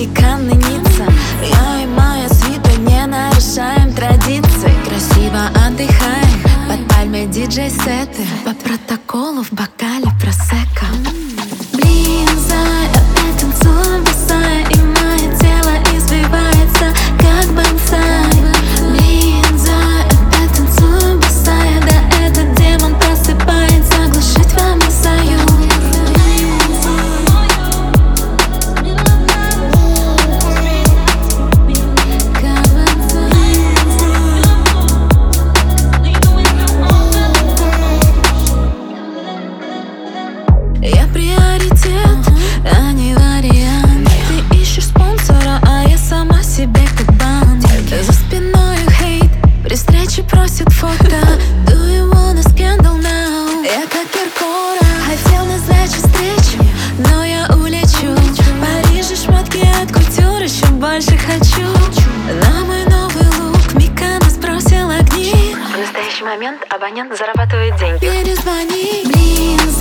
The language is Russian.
Канны, Ницца. Я и моя свита не нарушаем традиции. Красиво отдыхаем под пальмой диджей-сеты. По протоколу в бокале просекко. Блин, зай, опять танцую босая, и мое тело извивается, как бонсай. Блин, зай, опять танцую босая, да этот демон просыпается, глушить вам не союз. Я приоритет, а не вариант. Ты ищешь спонсора, а я сама себе как банк. За спиной хейт, при встрече просит фото. Do you wanna scandal now? Я как Киркора, хотел назначить встречу, но я улечу. В Париже шмотки от кутюр, еще больше хочу. На мой новый лук Микана сбросил огни. В настоящий момент абонент зарабатывает деньги. Перезвони, блин.